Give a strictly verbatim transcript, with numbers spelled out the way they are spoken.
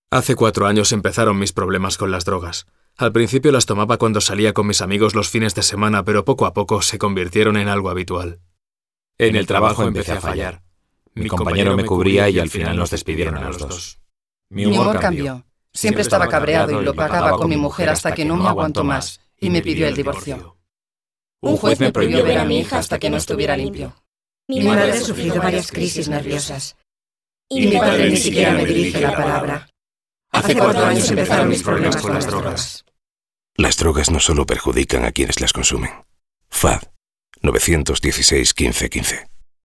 Hace cuatro años empezaron mis problemas con las drogas. Al principio las tomaba cuando salía con mis amigos los fines de semana, pero poco a poco se convirtieron en algo habitual. En el trabajo empecé a fallar. Mi compañero me cubría y al final nos despidieron a los dos. Mi humor cambió. Siempre estaba cabreado y lo pagaba con mi mujer hasta que no me aguantó más y me pidió el divorcio. Un juez me prohibió ver a mi hija hasta que no estuviera limpio. Mi madre ha sufrido varias crisis nerviosas. Y mi padre ni siquiera me dirige la palabra. Hace cuatro años empezaron mis problemas con las drogas. Las drogas no solo perjudican a quienes las consumen. F A D nueve uno seis, quince, quince.